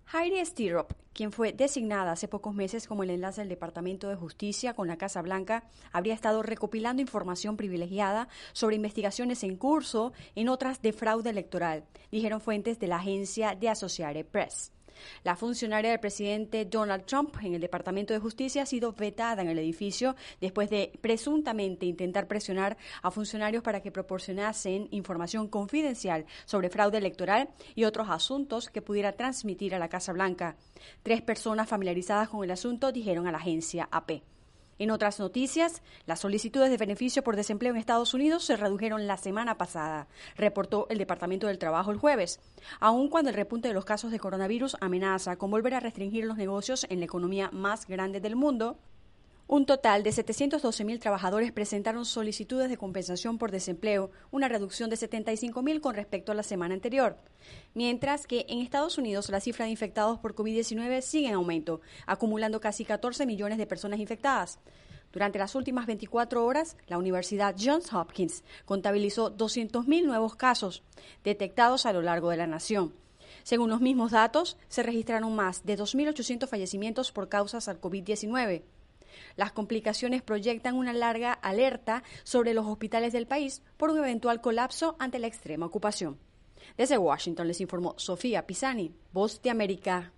Heidi Stirrup, quien fue designada hace pocos meses como el enlace del Departamento de Justicia con la Casa Blanca, habría estado recopilando información privilegiada sobre investigaciones en curso en otras de fraude electoral, dijeron fuentes de la agencia de Associated Press. La funcionaria del presidente Donald Trump en el Departamento de Justicia ha sido vetada en el edificio después de presuntamente intentar presionar a funcionarios para que proporcionasen información confidencial sobre fraude electoral y otros asuntos que pudiera transmitir a la Casa Blanca. 3 personas familiarizadas con el asunto dijeron a la agencia AP. En otras noticias, las solicitudes de beneficio por desempleo en Estados Unidos se redujeron la semana pasada, reportó el Departamento del Trabajo el jueves, aun cuando el repunte de los casos de coronavirus amenaza con volver a restringir los negocios en la economía más grande del mundo. Un total de 712,000 trabajadores presentaron solicitudes de compensación por desempleo, una reducción de 75,000 con respecto a la semana anterior. Mientras que en Estados Unidos la cifra de infectados por COVID-19 sigue en aumento, acumulando casi 14 millones de personas infectadas. Durante las últimas 24 horas, la Universidad Johns Hopkins contabilizó 200,000 nuevos casos detectados a lo largo de la nación. Según los mismos datos, se registraron más de 2.800 fallecimientos por causas al COVID-19. Las complicaciones proyectan una larga alerta sobre los hospitales del país por un eventual colapso ante la extrema ocupación. Desde Washington les informó Sofía Pisani, Voz de América.